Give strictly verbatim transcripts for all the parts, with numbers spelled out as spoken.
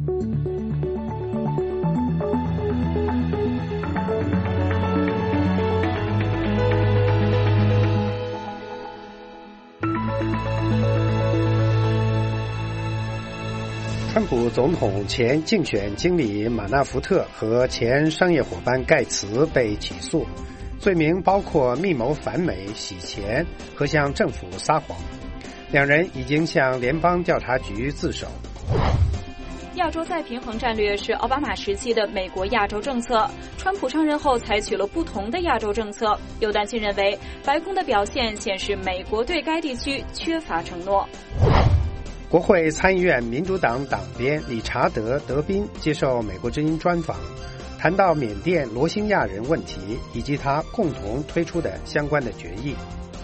川普总统前竞选经理马纳福特和前商业伙伴盖茨被起诉，罪名包括密谋反美、洗钱和向政府撒谎。两人已经向联邦调查局自首。 亚洲再平衡战略是奥巴马时期的美国亚洲政策，川普上任后采取了不同的亚洲政策。有担心认为，白宫的表现显示美国对该地区缺乏承诺。 国会参议院民主党党鞭理查德·德宾接受美国之音专访，谈到缅甸罗兴亚人问题以及他共同推出的相关的决议。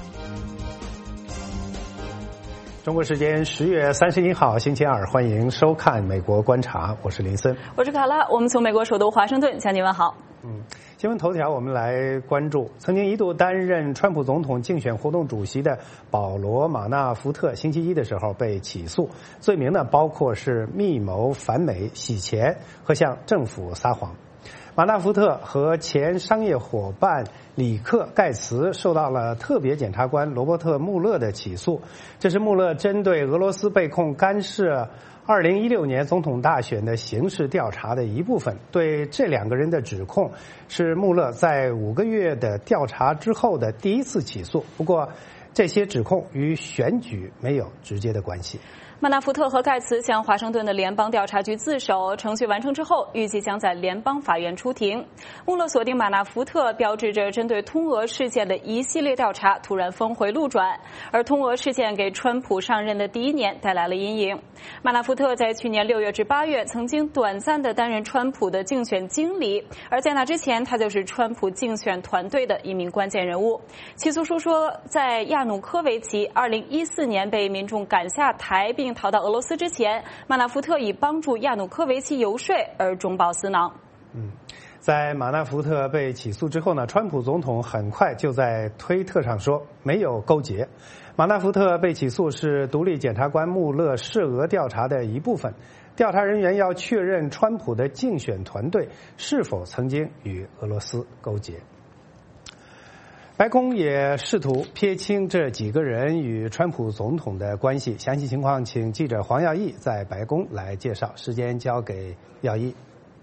中国时间十月三十一号星期二，欢迎收看《美国观察》，我是林森， 我是卡拉，我们从美国首都华盛顿向您问好。 嗯，新闻头条我们来关注，曾经一度担任川普总统竞选活动主席的保罗·马纳福特，星期一的时候被起诉，罪名呢包括是密谋反美、洗钱和向政府撒谎。马纳福特和前商业伙伴里克·盖茨受到了特别检察官罗伯特·穆勒的起诉，这是穆勒针对俄罗斯被控干涉二零一六年总统大选的刑事调查的一部分。对这两个人的指控是穆勒在五个月的调查之后的第一次起诉，不过这些指控与选举没有直接的关系。 马纳福特和盖茨向华盛顿的联邦调查局自首，程序完成之后，预计将在联邦法院出庭。穆勒锁定马纳福特，标志着针对通俄事件的一系列调查突然峰回路转，而通俄事件给川普上任的第一年带来了阴影。马纳福特在去年六月至八月曾经短暂地担任川普的竞选经理，而在那之前，他就是川普竞选团队的一名关键人物。起诉书说，在亚努科维奇二零一四年被民众赶下台并逃到俄罗斯之前，马纳福特以帮助亚努科维奇游说而中饱私囊。 嗯，在马纳福特被起诉之后呢，川普总统很快就在推特上说没有勾结。马纳福特被起诉是独立检察官穆勒涉俄调查的一部分，调查人员要确认川普的竞选团队是否曾经与俄罗斯勾结。白宫也试图撇清这几个人与川普总统的关系，详细情况请记者黄耀义在白宫来介绍。时间交给耀义。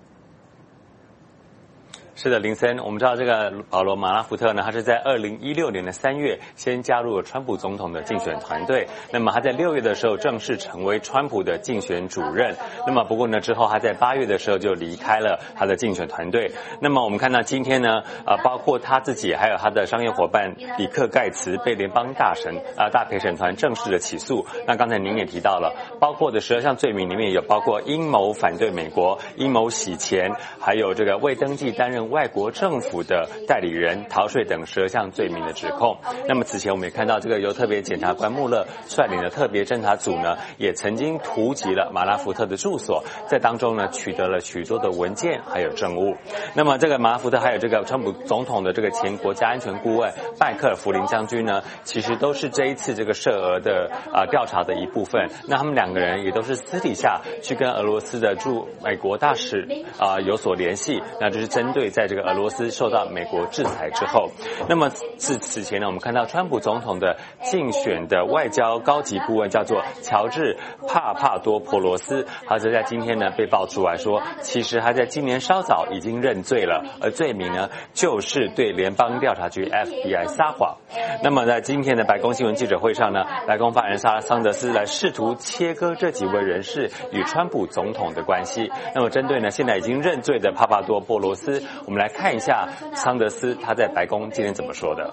是的，林森，我们知道这个保罗·马纳福特呢，他是在二零一六年的三月先加入了川普总统的竞选团队。那么他在六月的时候正式成为川普的竞选主任。那么不过呢，之后他在八月的时候就离开了他的竞选团队。那么我们看到今天呢，呃，包括他自己还有他的商业伙伴里克·盖茨被联邦大审啊、呃、大陪审团正式的起诉。那刚才您也提到了，包括的十二项罪名里面有包括阴谋反对美国、阴谋洗钱，还有这个未登记担任外国政府的代理人、逃税等十二项罪名的指控。那么此前我们也看到，这个由特别检察官穆勒率领的特别侦查组呢，也曾经突击了马纳福特的住所，在当中呢取得了许多的文件还有证物。那么这个马纳福特还有这个川普总统的这个前国家安全顾问拜克尔福林将军呢，其实都是这一次这个涉俄的啊、呃、调查的一部分。那他们两个人也都是私底下去跟俄罗斯的驻美国大使啊、呃、有所联系，那就是针对在这个俄罗斯受到美国制裁之后。那么自此前呢，我们看到川普总统的竞选的外交高级顾问叫做乔治帕帕多波罗斯，他就在今天呢被爆出来说，其实他在今年稍早已经认罪了，而罪名呢就是对联邦调查局 F B I 撒谎。那么在今天的白宫新闻记者会上呢，白宫发言人萨拉桑德斯来试图切割这几位人士与川普总统的关系。那么针对呢现在已经认罪的帕帕多波罗斯，我们来看一下桑德斯他在白宫今天怎么说的。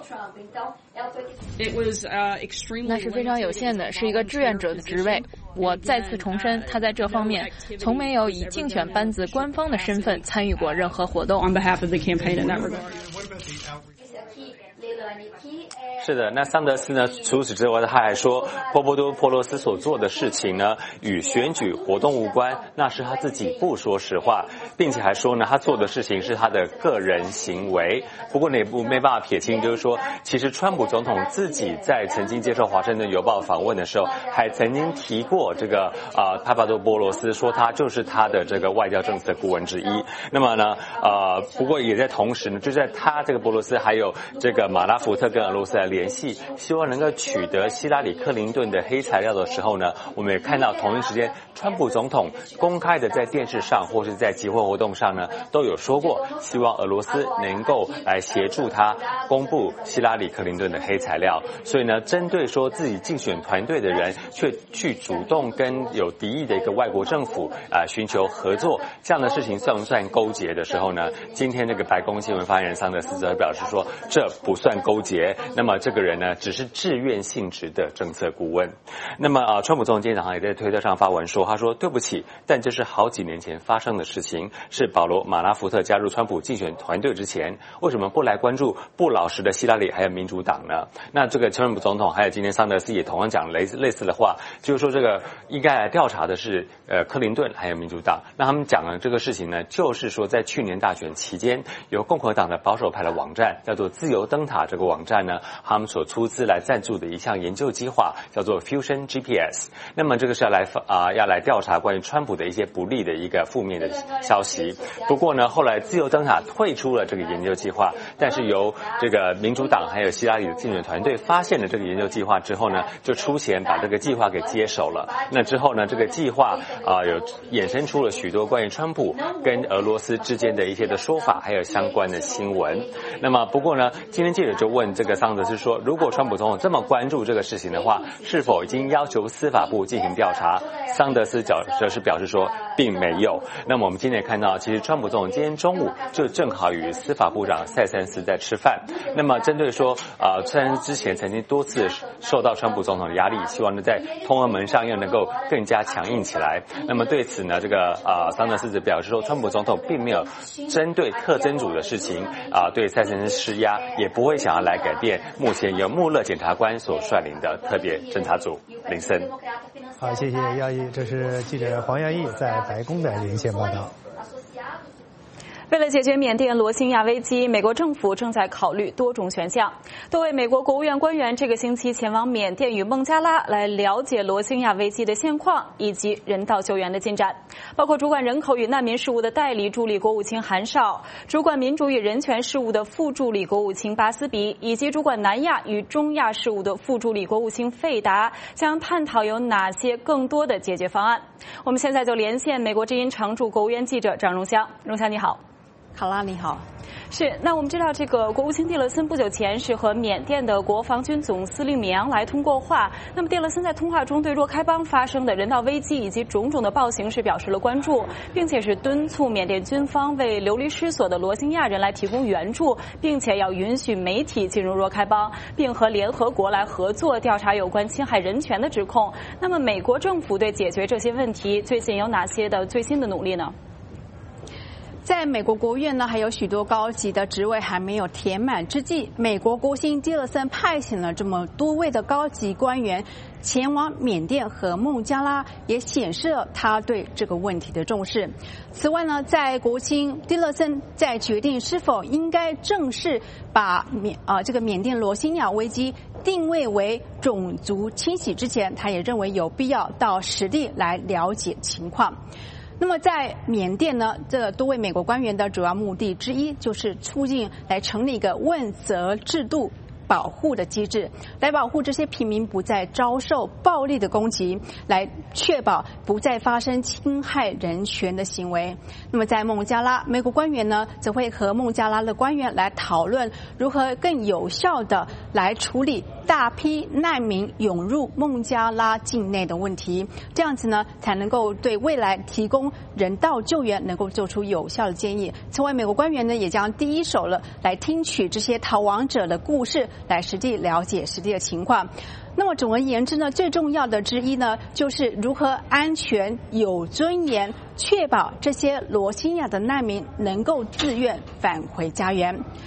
那是非常有限的，是一个志愿者的职位。我再次重申，他在这方面从没有以竞选班子官方的身份参与过任何活动。 是的，那桑德斯呢？除此之外，他还说，波波多波罗斯所做的事情呢，与选举活动无关，那是他自己不说实话，并且还说呢，他做的事情是他的个人行为。不过呢，也不没办法撇清，就是说，其实川普总统自己在曾经接受《华盛顿邮报》访问的时候，还曾经提过这个啊，帕帕多波罗斯，说他就是他的这个外交政策顾问之一。那么呢，呃，不过也在同时呢，就在他这个波罗斯还有这个马拉福特跟俄罗斯来联系，希望能够取得希拉里克林顿的黑材料的时候呢，我们也看到同一时间，川普总统公开的在电视上或是在集会活动上呢，都有说过，希望俄罗斯能够来协助他公布希拉里克林顿的黑材料。所以呢，针对说自己竞选团队的人却去主动跟有敌意的一个外国政府啊、呃、寻求合作，这样的事情算不算勾结的时候呢？今天这个白宫新闻发言人桑德斯则表示说，这不算勾结。那么这个人呢，只是志愿性质的政策顾问。那么啊，川普总统今天早上也在推特上发文说，他说对不起，但这是好几年前发生的事情，是保罗马拉福特加入川普竞选团队之前，为什么不来关注不老实的希拉里还有民主党呢？那这个川普总统还有今天桑德斯也同样讲类似类似的话，就是说这个应该来调查的是呃克林顿还有民主党。那他们讲的这个事情呢，就是说在去年大选期间，由共和党的保守派的网站叫做自由灯塔这个网站呢，他们所出资来赞助的一项研究计划叫做 Fusion G P S。那么这个是要来啊、呃、要来调查关于川普的一些不利的一个负面的消息。不过呢，后来自由灯塔退出了这个研究计划，但是由这个民主党还有希拉里的竞选团队发现了这个研究计划之后呢，就出钱把这个计划给接手了。那之后呢，这个计划啊、呃、有衍生出了许多关于川普跟俄罗斯之间的一些的说法，还有相关的新闻。那么不过呢，今天记者就问这个桑德斯说，如果川普总统这么关注这个事情的话，是否已经要求司法部进行调查？桑德斯则是表示说并没有。那么我们今天也看到，其实川普总统今天中午就正好与司法部长塞森斯在吃饭。那么针对说啊、呃，塞森斯之前曾经多次受到川普总统的压力，希望呢在通俄门上又能够更加强硬起来。那么对此呢，这个啊、呃、桑德斯则表示说，川普总统并没有针对特侦组的事情啊、呃、对塞森斯施压，也不会想要来改变目前由穆勒检察官所率领的特别侦查组。林森， 好，谢谢耀义，这是记者黄耀义在白宫的连线报道。 为了解决缅甸罗兴亚危机，美国政府正在考虑多种选项。多位美国国务院官员这个星期前往缅甸与孟加拉来了解罗兴亚危机的现况以及人道救援的进展，包括主管人口与难民事务的代理助理国务卿韩绍，主管民主与人权事务的副助理国务卿巴斯比，以及主管南亚与中亚事务的副助理国务卿费达，将探讨有哪些更多的解决方案。我们现在就连线美国之音常驻国务院记者张荣香。荣香你好。 好啦，你好。 是，那我们知道这个国务卿蒂勒森不久前是和缅甸的国防军总司令米昂莱通过话。那么蒂勒森在通话中对若开邦发生的人道危机以及种种的暴行是表示了关注，并且是敦促缅甸军方为流离失所的罗兴亚人来提供援助，并且要允许媒体进入若开邦，并和联合国来合作调查有关侵害人权的指控。那么美国政府对解决这些问题最近有哪些的最新的努力呢？ 在美国国务院呢，还有许多高级的职位还没有填满之际，美国国务卿蒂勒森派遣了这么多位的高级官员前往缅甸和孟加拉，也显示了他对这个问题的重视。此外呢，在国务卿蒂勒森在决定是否应该正式把缅啊、呃、这个缅甸罗兴亚危机定位为种族清洗之前，他也认为有必要到实地来了解情况。那么在缅甸呢，这多位美国官员的主要目的之一就是促进来成立一个问责制度保护的机制，来保护这些平民不再遭受暴力的攻击，来确保不再发生侵害人权的行为。那么在孟加拉，美国官员呢则会和孟加拉的官员来讨论如何更有效的来处理大批难民涌入孟加拉境内的问题，这样子呢才能够对未来提供人道救援能够做出有效的建议。此外，美国官员呢也将第一手了来听取这些逃亡者的故事，来实际了解实际的情况。那么总而言之呢，最重要的之一呢，就是如何安全有尊严，确保这些罗兴亚的难民能够自愿返回家园。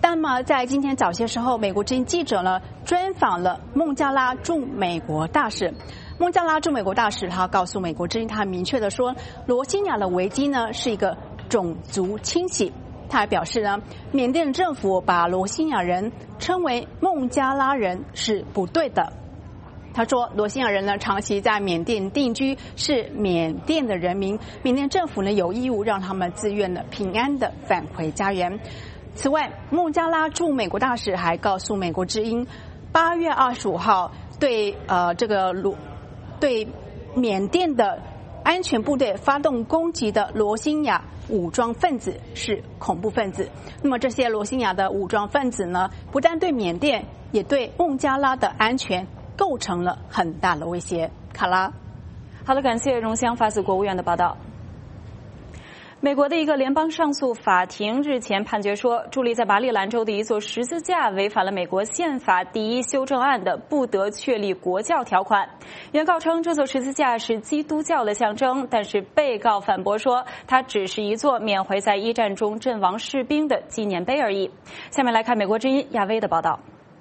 那么在今天早些时候，美国之音记者呢专访了孟加拉驻美国大使。孟加拉驻美国大使他告诉美国之音，他明确的说，罗兴亚的危机呢是一个种族清洗。他还表示呢，缅甸政府把罗兴亚人称为孟加拉人是不对的。他说，罗兴亚人呢长期在缅甸定居，是缅甸的人民，缅甸政府呢有义务让他们自愿的平安的返回家园。此外，孟加拉驻美国大使还告诉美国之音，八月二十五号对呃这个罗对缅甸的安全部队发动攻击的罗兴亚武装分子是恐怖分子。那么这些罗兴亚的武装分子呢，不但对缅甸，也对孟加拉的安全构成了很大的威胁。卡拉， 好的，感谢荣香发自国务院的报道。美国的一个联邦上诉法庭日前判决说，伫立在马里兰州的一座十字架违反了美国宪法第一修正案的不得确立国教条款。原告称这座十字架是基督教的象征，但是被告反驳说，它只是一座缅怀在一战中阵亡士兵的纪念碑而已。下面来看美国之音亚威的报道。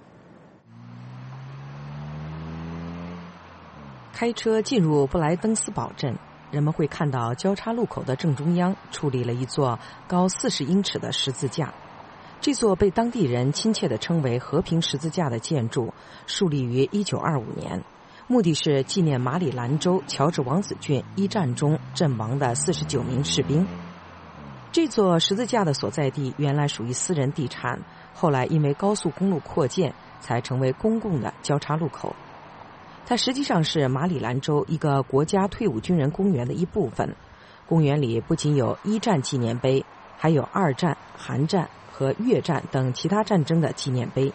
开车进入布莱登斯堡镇，人们会看到交叉路口的正中央矗立了一座高四十英尺的十字架。这座被当地人亲切地称为和平十字架的建筑树立于一九二五年，目的是纪念马里兰州乔治王子郡一战中阵亡的四十九名士兵。这座十字架的所在地原来属于私人地产，后来因为高速公路扩建才成为公共的交叉路口。它实际上是马里兰州一个国家退伍军人公园的一部分。公园里不仅有一战纪念碑，还有二战、韩战和越战等其他战争的纪念碑。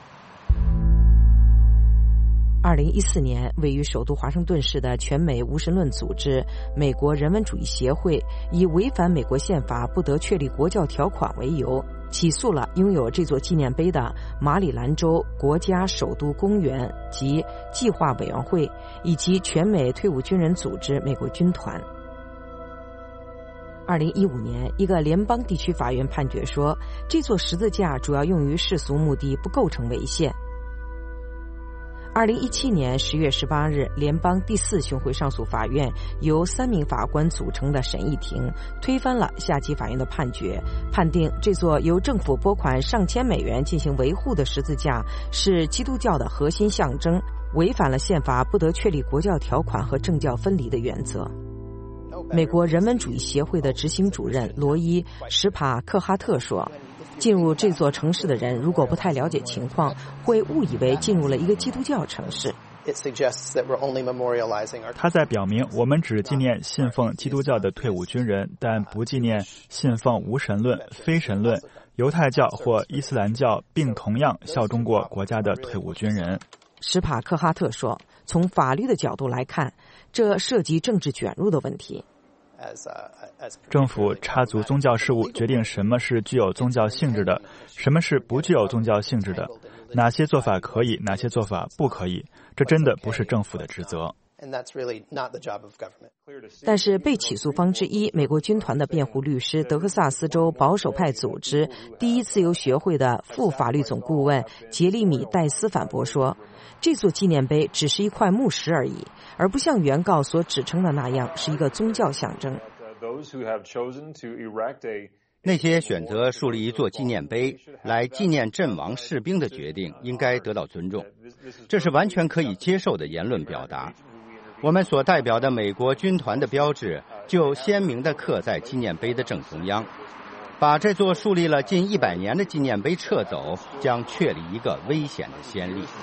二零一四年，位于首都华盛顿市的全美无神论组织美国人文主义协会，以违反美国宪法不得确立国教条款为由，起诉了拥有这座纪念碑的马里兰州国家首都公园及计划委员会，以及全美退伍军人组织美国军团。二零一五年，一个联邦地区法院判决说，这座十字架主要用于世俗目的，不构成违宪。二零一七年十月十八日，联邦第四巡回上诉法院由三名法官组成的审议庭推翻了下级法院的判决，判定这座由政府拨款上千美元进行维护的十字架是基督教的核心象征，违反了宪法不得确立国教条款和政教分离的原则。美国人文主义协会的执行主任罗伊·史帕克哈特说，进入这座城市的人如果不太了解情况，会误以为进入了一个基督教城市。 他在表明，我们只纪念信奉基督教的退伍军人，但不纪念信奉无神论、非神论、犹太教或伊斯兰教并同样效忠过国家的退伍军人。 史帕克哈特说，从法律的角度来看，这涉及政治卷入的问题。 政府插足宗教事务，决定什么是具有宗教性质的，什么是不具有宗教性质的，哪些做法可以，哪些做法不可以，这真的不是政府的职责。 但是被起诉方之一，美国军团的辩护律师、德克萨斯州保守派组织第一自由学会的副法律总顾问杰利米·戴斯反驳说，这座纪念碑只是一块木石而已，而不像原告所指称的那样是一个宗教象征。 那些选择树立一座纪念碑来纪念阵亡士兵的决定应该得到尊重，这是完全可以接受的言论表达。我们所代表的美国军团的标志就鲜明地刻在纪念碑的正中央，把这座树立了近一百年的纪念碑撤走，将确立一个危险的先例。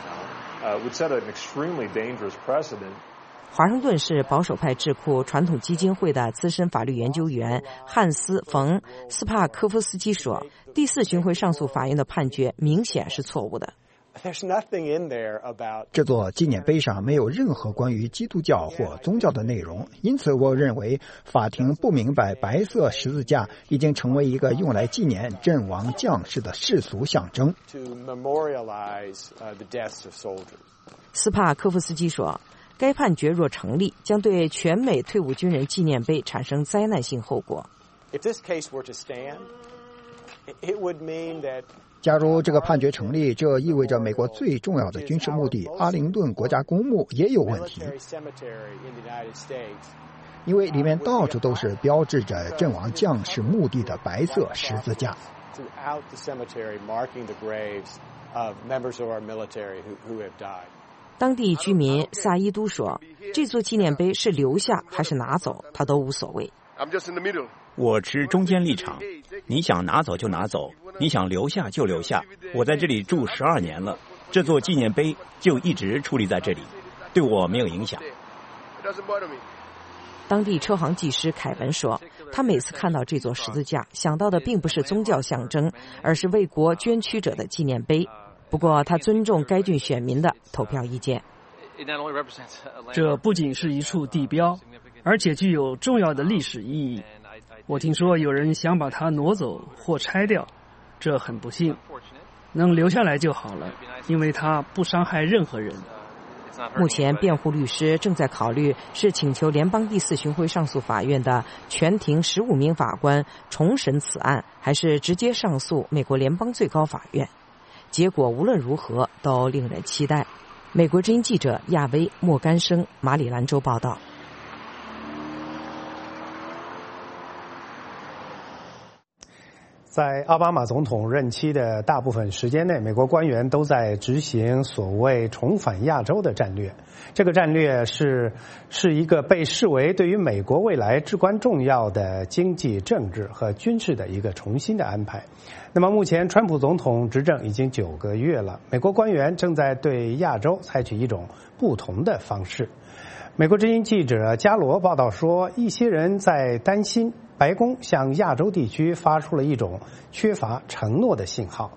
华盛顿市保守派智库传统基金会的资深法律研究员汉斯·冯·斯帕科夫斯基说，第四巡回上诉法院的判决明显是错误的。 这座纪念碑上没有任何关于基督教或宗教的内容，因此我认为法庭不明白白色十字架已经成为一个用来纪念阵亡将士的世俗象征。 斯帕科夫斯基说，该判决若成立，将对全美退伍军人纪念碑产生灾难性后果。 假如这个判决成立，这意味着美国最重要的军事墓地阿灵顿国家公墓也有问题，因为里面到处都是标志着阵亡将士墓地的白色十字架。 当地居民萨伊都说，这座纪念碑是留下还是拿走，他都无所谓。 我持中间立场，你想拿走就拿走，你想留下就留下。我在这里住十二年了，这座纪念碑就一直矗立在这里，对我没有影响。 当地车行技师凯文说，他每次看到这座十字架，想到的并不是宗教象征，而是为国捐躯者的纪念碑。不过他尊重该郡选民的投票意见。 这不仅是一处地标，而且具有重要的历史意义。我听说有人想把它挪走或拆掉，这很不幸。能留下来就好了，因为它不伤害任何人。 目前辩护律师正在考虑是请求联邦第四巡回上诉法院的全庭十五名法官重审此案，还是直接上诉美国联邦最高法院。结果无论如何都令人期待。美国之音记者亚威·莫干生，马里兰州报道。 在奥巴马总统任期的大部分时间内，美国官员都在执行所谓重返亚洲的战略。这个战略是是一个被视为对于美国未来至关重要的经济、政治和军事的一个重新的安排。那么目前川普总统执政已经九个月了，美国官员正在对亚洲采取一种不同的方式。美国之音记者加罗报道说，一些人在担心白宫向亚洲地区发出了一种缺乏承诺的信号。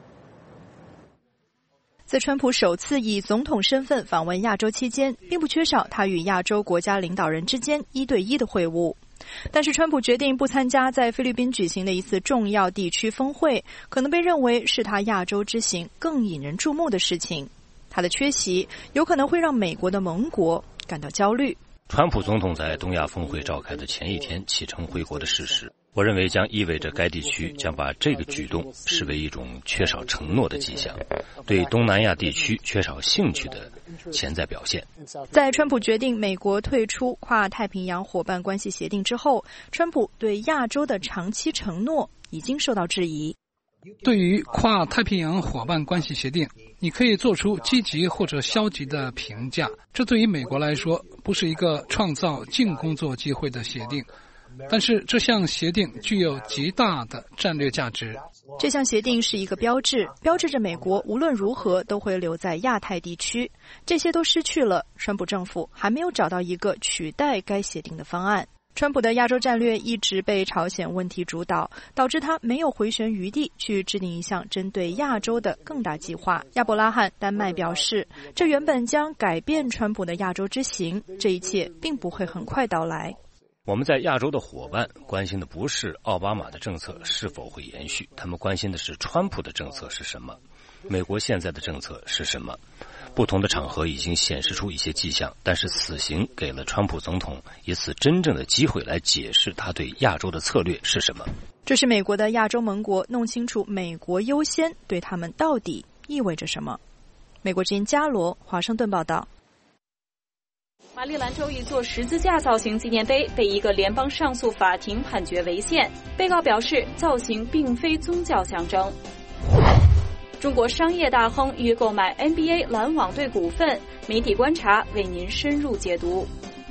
在川普首次以总统身份访问亚洲期间，并不缺少他与亚洲国家领导人之间一对一的会晤。但是川普决定不参加在菲律宾举行的一次重要地区峰会，可能被认为是他亚洲之行更引人注目的事情。他的缺席有可能会让美国的盟国感到焦虑。 川普总统在东亚峰会召开的前一天启程回国的事实，我认为将意味着该地区将把这个举动视为一种缺少承诺的迹象，对东南亚地区缺少兴趣的潜在表现。 在川普决定美国退出跨太平洋伙伴关系协定之后，川普对亚洲的长期承诺已经受到质疑。 对于跨太平洋伙伴关系协定，你可以做出积极或者消极的评价。这对于美国来说不是一个创造净工作机会的协定，但是这项协定具有极大的战略价值。 这项协定是一个标志，标志着美国无论如何都会留在亚太地区。这些都失去了，川普政府还没有找到一个取代该协定的方案。川普的亚洲战略一直被朝鲜问题主导，导致他没有回旋余地去制定一项针对亚洲的更大计划。亚伯拉罕·丹麦表示，这原本将改变川普的亚洲之行，这一切并不会很快到来。 我们在亚洲的伙伴关心的不是奥巴马的政策是否会延续，他们关心的是川普的政策是什么，美国现在的政策是什么。不同的场合已经显示出一些迹象，但是此行给了川普总统一次真正的机会来解释他对亚洲的策略是什么。 这是美国的亚洲盟国弄清楚美国优先对他们到底意味着什么。美国之音加罗，华盛顿报道。 马里兰州一座十字架造型纪念碑被一个联邦上诉法庭判决违宪，被告表示造型并非宗教象征。中国商业大亨欲购买 N B A 篮网队股份，媒体观察为您深入解读。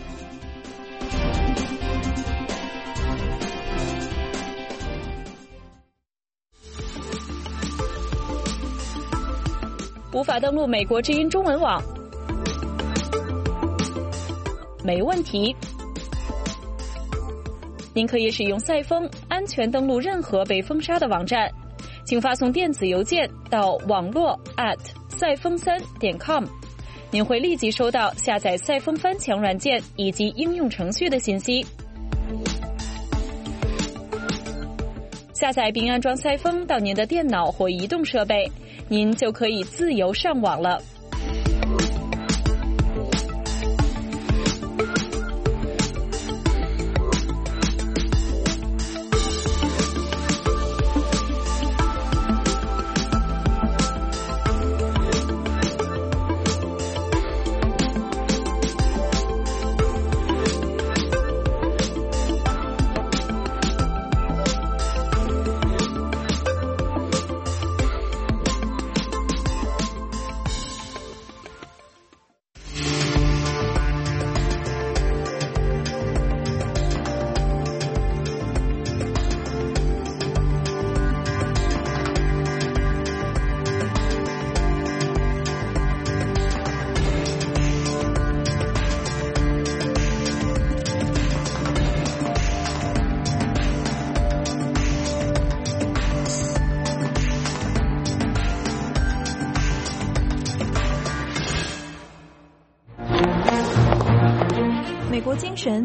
无法登录美国之音中文网？没问题，您可以使用赛风安全登录任何被封杀的网站。请发送电子邮件到网络 at 赛风三点 com， 您会立即收到下载赛风翻墙软件以及应用程序的信息。下载并安装赛风到您的电脑或移动设备，您就可以自由上网了。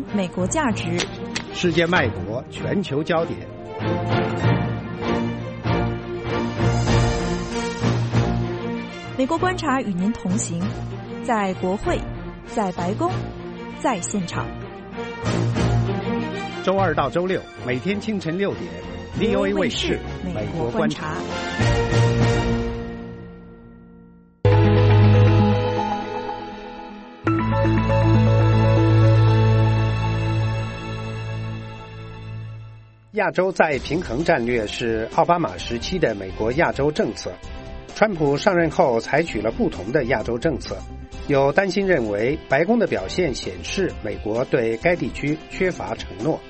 美国价值， 世界脉搏，全球焦点。 美国观察与您同行，在国会，在白宫，在现场。 周二到周六每天清晨六点 ，V O A 卫视美国观察。亚洲再平衡战略是奥巴马时期的美国亚洲政策。川普上任后采取了不同的亚洲政策，有担心认为白宫的表现显示美国对该地区缺乏承诺。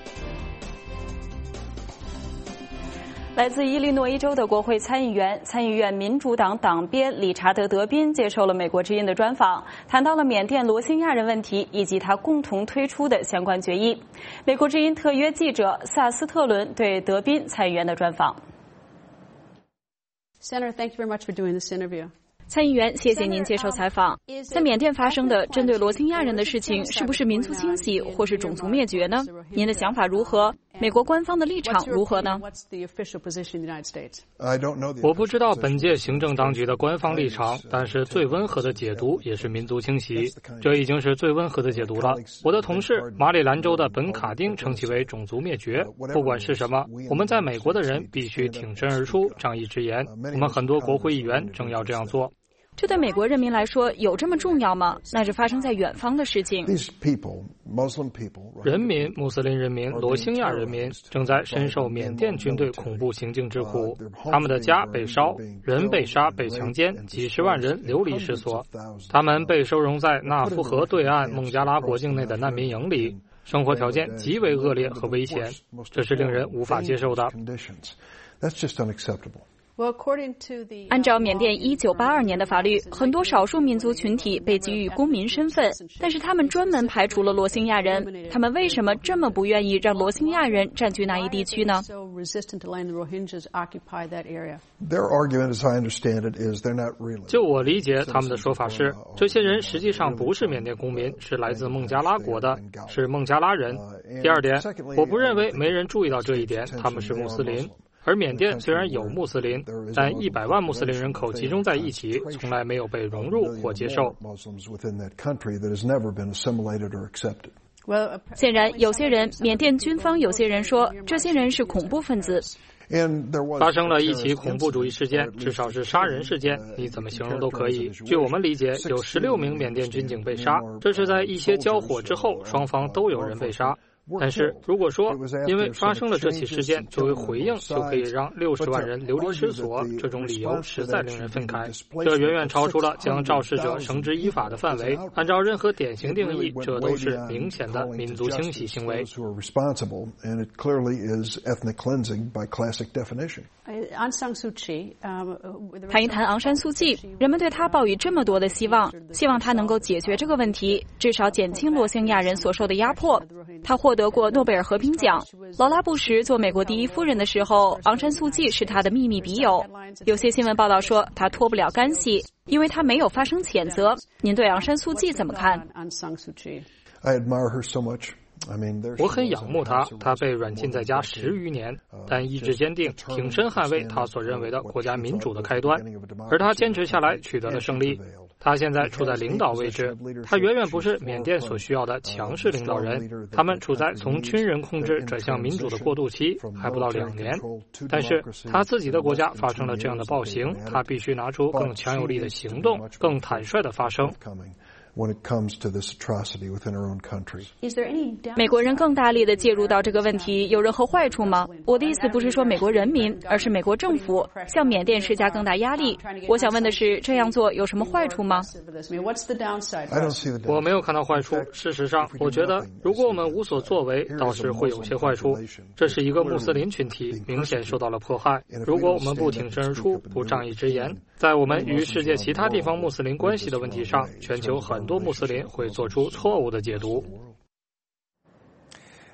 来自伊利诺伊州的国会参议员、参议院民主党党鞭理查德·德宾接受了美国之音的专访，谈到了缅甸罗兴亚人问题以及他共同推出的相关决议。美国之音特约记者萨斯特伦对德宾参议员的专访。 Senator, thank you very much for doing this interview. 参议员，谢谢您接受采访。在缅甸发生的针对罗兴亚人的事情，是不是民族清洗或是种族灭绝呢？您的想法如何？美国官方的立场如何呢？ 我不知道本届行政当局的官方立场，但是最温和的解读也是民族清洗，这已经是最温和的解读了。我的同事马里兰州的本卡丁称其为种族灭绝。不管是什么，我们在美国的人必须挺身而出，仗义直言。我们很多国会议员正要这样做。 这对美国人民来说有这么重要吗？那是发生在远方的事情。 人民、穆斯林人民、罗兴亚人民正在深受缅甸军队恐怖行径之苦，他们的家被烧，人被杀、被强奸，几十万人流离失所。他们被收容在纳夫河对岸孟加拉国境内的难民营里，生活条件极为恶劣和危险，这是令人无法接受的。 按照缅甸一九八二年的法律，很多少数民族群体被给予公民身份，但是他们专门排除了罗兴亚人。他们为什么这么不愿意让罗兴亚人占据那一地区呢？ 就我理解，他们的说法是，这些人实际上不是缅甸公民，是来自孟加拉国的，是孟加拉人。第二点，我不认为没人注意到这一点，他们是穆斯林。而缅甸虽然有穆斯林，但一百万穆斯林人口集中在一起，从来没有被融入或接受。 显然，有些人，缅甸军方有些人说，这些人是恐怖分子。 发生了一起恐怖主义事件，至少是杀人事件，你怎么形容都可以。据我们理解，有十六名缅甸军警被杀，这是在一些交火之后，双方都有人被杀。但是如果说因为发生了这起事件作为回应就可以让六十万人流离失所，这种理由实在令人愤慨。这远远超出了将肇事者绳之以法的范围，按照任何典型定义，这都是明显的民族清洗行为。 谈一谈昂山素季，人们对他抱以这么多的希望，希望他能够解决这个问题，至少减轻罗兴亚人所受的压迫。他获得过诺贝尔和平奖。劳拉·布什做美国第一夫人的时候，昂山素季是他的秘密笔友。有些新闻报道说他脱不了干系，因为他没有发生谴责。您对昂山素季怎么看？ 我很仰慕他，他被软禁在家十余年，但意志坚定，挺身捍卫他所认为的国家民主的开端，而他坚持下来，取得了胜利。他现在处在领导位置，他远远不是缅甸所需要的强势领导人，他们处在从军人控制转向民主的过渡期，还不到两年。但是他自己的国家发生了这样的暴行，他必须拿出更强有力的行动，更坦率的发声。 美国人更大力的介入到这个问题有任何坏处吗？我的意思不是说美国人民，而是美国政府向缅甸施加更大压力。我想问的是，这样做有什么坏处吗？ 我没有看到坏处。事实上，我觉得如果我们无所作为，倒是会有些坏处。这是一个穆斯林群体，明显受到了迫害。如果我们不挺身而出，不仗义直言，在我们与世界其他地方穆斯林关系的问题上，全球很多穆斯林会做出错误的解读。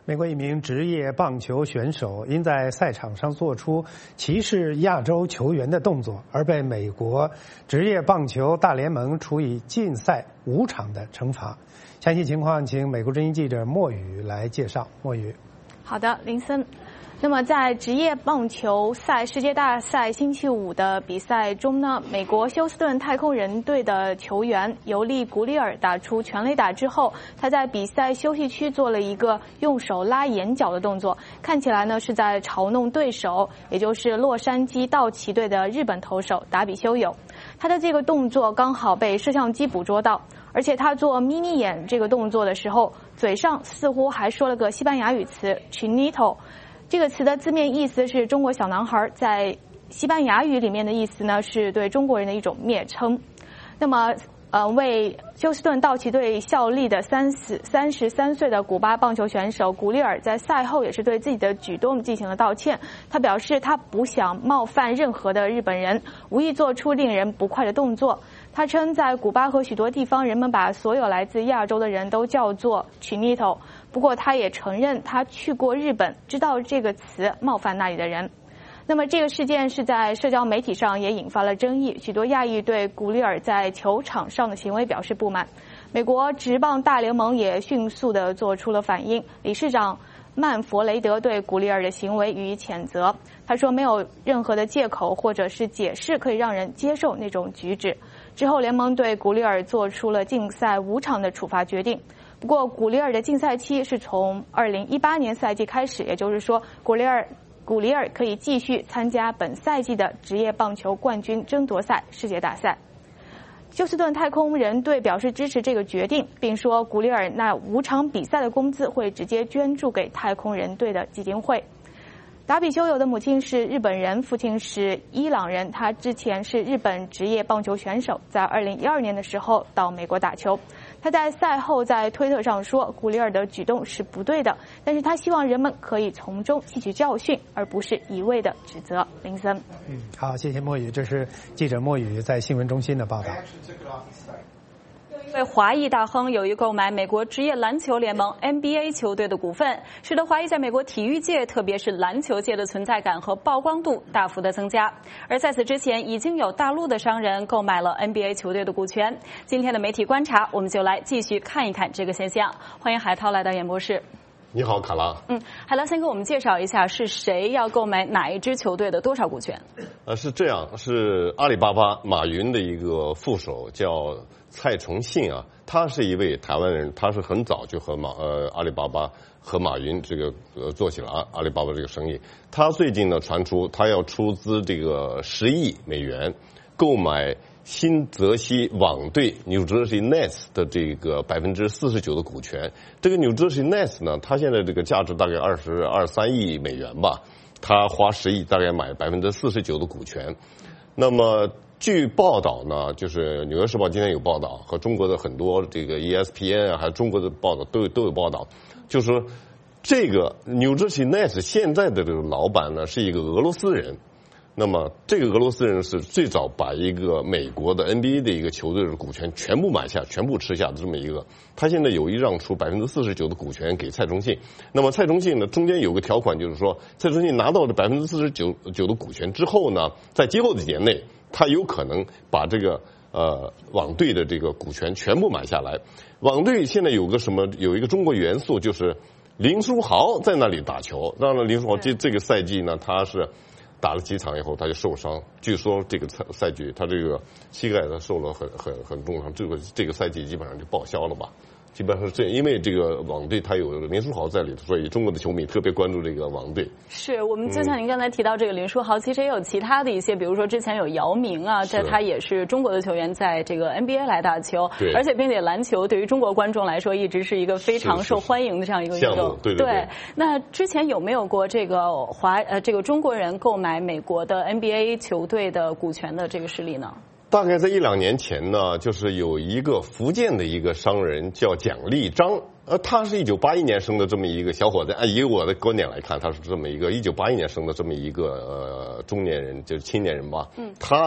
美国一名职业棒球选手因在赛场上做出歧视亚洲球员的动作，而被美国职业棒球大联盟处以禁赛五场的惩罚。详细情况，请美国之音记者莫宇来介绍。莫宇， 好的，林森。那么在职业棒球赛世界大赛星期五的比赛中呢，美国休斯顿太空人队的球员尤利古里尔打出全垒打之后，他在比赛休息区做了一个用手拉眼角的动作，看起来呢是在嘲弄对手，也就是洛杉矶道奇队的日本投手达比修有。他的这个动作刚好被摄像机捕捉到，而且他做眯眯眼这个动作的时候，嘴上似乎还说了个西班牙语词 Chinito。这个词的字面意思是中国小男孩，在西班牙语里面的意思呢是对中国人的一种蔑称。那么呃，为休斯顿道奇队效力的三十三十三岁的古巴棒球选手古里尔在赛后也是对自己的举动进行了道歉。他表示他不想冒犯任何的日本人，无意做出令人不快的动作。他称在古巴和许多地方，人们把所有来自亚洲的人都叫做 Chinito。不过他也承认他去过日本，知道这个词冒犯那里的人。那么这个事件是在社交媒体上也引发了争议，许多亚裔对古里尔在球场上的行为表示不满。美国职棒大联盟也迅速地做出了反应，理事长曼弗雷德对古里尔的行为予以谴责。他说没有任何的借口或者是解释可以让人接受那种举止。之后联盟对古里尔做出了禁赛五场的处罚决定。不过古里尔的禁赛期是从二零一八年赛季开始，也就是说古里尔古里尔可以继续参加本赛季的职业棒球冠军争夺赛世界大赛。休斯顿太空人队表示支持这个决定，并说古里尔那五场比赛的工资会直接捐助给太空人队的基金会。达比修有的母亲是日本人，父亲是伊朗人，他之前是日本职业棒球选手，在二零一二年的时候到美国打球。他在赛后在推特上说，古里尔的举动是不对的，但是他希望人们可以从中吸取教训，而不是一味的指责。林森， 嗯，好，谢谢莫宇，这是记者莫宇在新闻中心的报道。 因为华裔大亨有意购买美国职业篮球联盟 N B A 球队的股份，使得华裔在美国体育界，特别是篮球界的存在感和曝光度大幅的增加。而在此之前，已经有大陆的商人购买了 N B A 球队的股权。今天的媒体观察，我们就来继续看一看这个现象。欢迎海涛来到演播室。 你好，卡拉。 嗯，海涛先给我们介绍一下是谁要购买哪一支球队的多少股权？ 呃，是这样，是阿里巴巴马云的一个副手叫蔡崇信啊，他是一位台湾人，他是很早就和马呃阿里巴巴和马云这个呃做起了阿阿里巴巴这个生意。他最近呢传出他要出资这个十亿美元购买新泽西网队 New Jersey Nets 的这个百分之四十九的股权。这个 New Jersey Nets 呢，它现在这个价值大概二十二三亿美元吧，他花十亿大概买百分之四十九的股权。那么据报道呢，就是《纽约时报》今天有报道，和中国的很多这个 E S P N 啊，还有中国的报道都有都有报道，就是说这个 New Jersey Nets 现在的这个老板呢是一个俄罗斯人。那么这个俄罗斯人是最早把一个美国的 N B A 的一个球队的股权全部买下、全部吃下的这么一个，他现在有意让出百分之四十九的股权给蔡崇信。那么蔡崇信呢，中间有个条款，就是说蔡崇信拿到了百分之四十九九的股权之后呢，在今后的几年内，他有可能把这个呃网队的这个股权全部买下来。网队现在有个什么，有一个中国元素，就是林书豪在那里打球。当然，林书豪这这个赛季呢，他是打了几场以后他就受伤，据说这个赛赛季他这个膝盖他受了很很很重伤，这个这个赛季基本上就报销了吧。基本上是这，因为这个网队他有林书豪在里头，所以中国的球迷特别关注这个网队。 是我们就像您刚才提到这个林书豪，嗯、其实也有其他的一些，比如说之前有姚明啊，在他也是中国的球员，在这个 N B A 来打球，而且并且篮球对于中国观众来说一直是一个非常受欢迎的这样一个运动。 对对 对, 对。 那之前有没有过这个华呃这个中国人购买美国的 N B A 球队的股权的这个事例呢？ 大概在一两年前呢，就是有一个福建的一个商人叫蒋立章，呃，他是一九八一年生的这么一个小伙子，按以我的观点来看，他是这么一个一九八一年生的这么一个呃中年人，就是青年人吧。嗯，他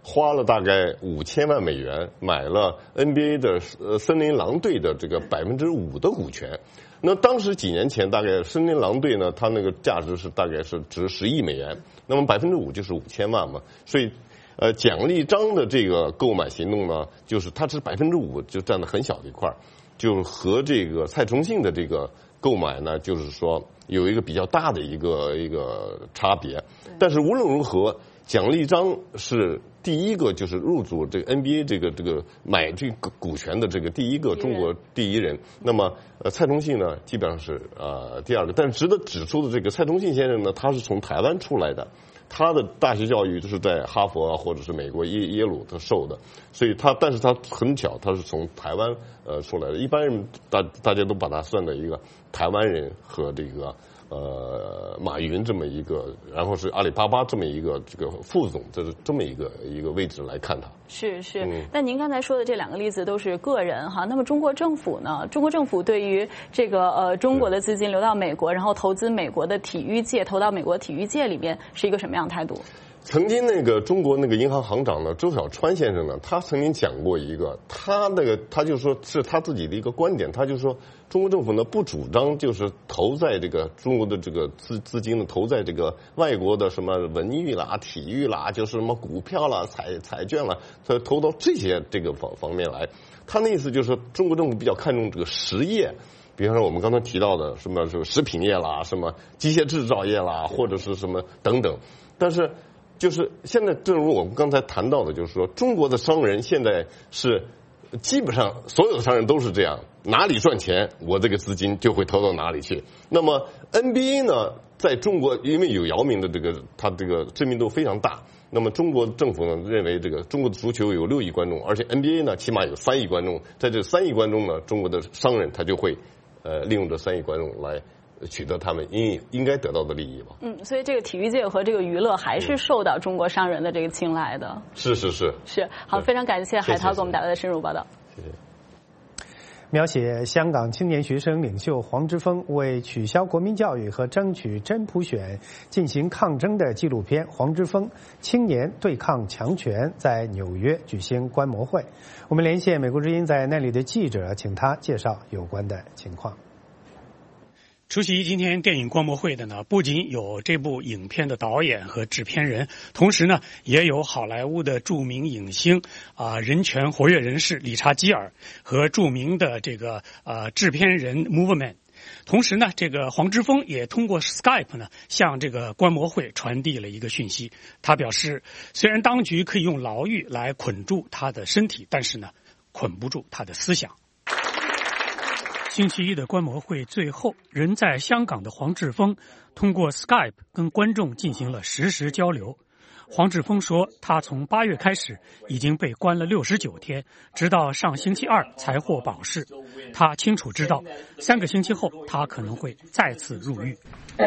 花了大概五千万美元买了 N B A 的呃森林狼队的这个百分之五的股权。那当时几年前，大概森林狼队呢，它那个价值是大概是值十亿美元，那么百分之五就是五千万嘛，所以。呃，奖励章的这个购买行动呢，就是它是百分之五，就占的很小的一块，就和这个蔡崇信的这个购买呢，就是说有一个比较大的一个一个差别。但是无论如何，奖励章是第一个就是入主这个 N B A 这个这个买这个股权的这个第一个中国第一人。那么呃，蔡崇信呢，基本上是呃第二个。但是值得指出的，这个蔡崇信先生呢，他是从台湾出来的。他的大学教育就是在哈佛啊，或者是美国耶耶鲁他受的，所以他，但是他很巧，他是从台湾呃出来的。一般人大大家都把他算在一个台湾人和这个呃马云这么一个，然后是阿里巴巴这么一个这个副总，这是这么一个一个位置来看他。 是是， 嗯、 但您刚才说的这两个例子都是个人哈，那么中国政府呢？中国政府对于这个呃中国的资金流到美国，然后投资美国的体育界，投到美国体育界里面，是一个什么样的态度？ 曾经那个中国那个银行行长呢，周小川先生呢，他曾经讲过一个，他那个他就说是他自己的一个观点，他就说中国政府呢不主张就是投在这个中国的这个资资金呢投在这个外国的什么文娱啦、体育啦，就是什么股票啦、彩彩券啦，他投到这些这个方方面来。他那意思就是中国政府比较看重这个实业。比方说我们刚才提到的什么什么食品业啦，什么机械制造业啦，或者是什么等等，但是就是现在正如我们刚才谈到的，就是说中国的商人现在是基本上所有的商人都是这样，哪里赚钱我这个资金就会投到哪里去。那么 N B A 呢，在中国因为有姚明的这个他这个知名度非常大，那么中国政府呢认为这个中国的足球有六亿观众，而且 N B A 呢起码有三亿观众，在这三亿观众呢，中国的商人他就会呃利用这三亿观众来取得他们应应该得到的利益吧。 嗯，所以这个体育界和这个娱乐还是受到中国商人的这个青睐的。 是是是是，好，非常感谢海涛给我们带来的深入报道。 谢谢。 描写香港青年学生领袖黄之锋为取消国民教育和争取真普选进行抗争的纪录片《黄之锋：青年对抗强权》在纽约举行观摩会。我们连线美国之音在那里的记者，请他介绍有关的情况。 出席今天电影观摩会的呢，不仅有这部影片的导演和制片人，同时呢，也有好莱坞的著名影星啊、呃、人权活跃人士理查基尔和著名的这个呃制片人 Movement。同时呢，这个黄之锋也通过 Skype 呢，向这个观摩会传递了一个讯息。他表示，虽然当局可以用牢狱来捆住他的身体，但是呢，捆不住他的思想。星期一的观摩会最后，人在香港的黄之锋通过 Skype 跟观众进行了实时交流。黄之锋说，他从八月开始已经被关了六十九天，直到上星期二才获保释。他清楚知道，三个星期后他可能会再次入狱。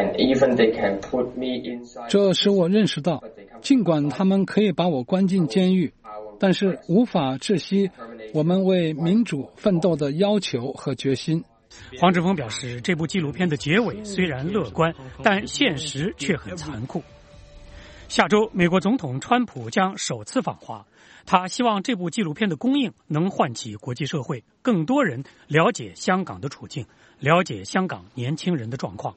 这使我认识到，尽管他们可以把我关进监狱，但是无法窒息我们为民主奋斗的要求和决心。 黄之锋表示，这部纪录片的结尾虽然乐观，但现实却很残酷。下周，美国总统川普将首次访华，他希望这部纪录片的公映能唤起国际社会更多人了解香港的处境，了解香港年轻人的状况。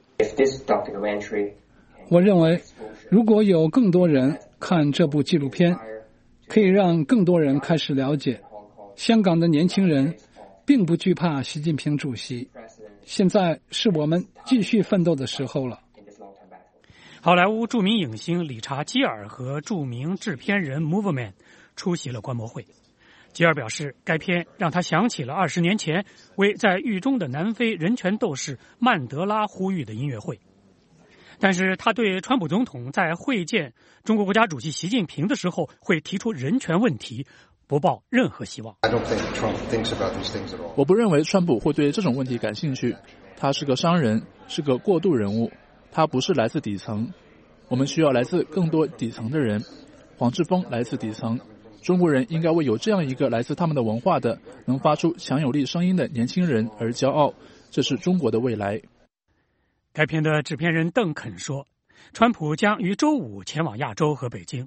我认为，如果有更多人看这部纪录片，可以让更多人开始了解，香港的年轻人并不惧怕习近平主席。现在是我们继续奋斗的时候了。 好莱坞著名影星理查基尔和著名制片人 Movement 出席了观摩会。基尔表示，该片让他想起了二十年前为在狱中的南非人权斗士曼德拉呼吁的音乐会。但是他对川普总统在会见中国国家主席习近平的时候会提出人权问题不抱任何希望。 我不认为川普会对这种问题感兴趣，他是个商人，是个过渡人物，他不是来自底层。我们需要来自更多底层的人。黄之锋来自底层，中国人应该为有这样一个来自他们的文化的能发出强有力声音的年轻人而骄傲，这是中国的未来。 该片的制片人邓肯说，川普将于周五前往亚洲和北京。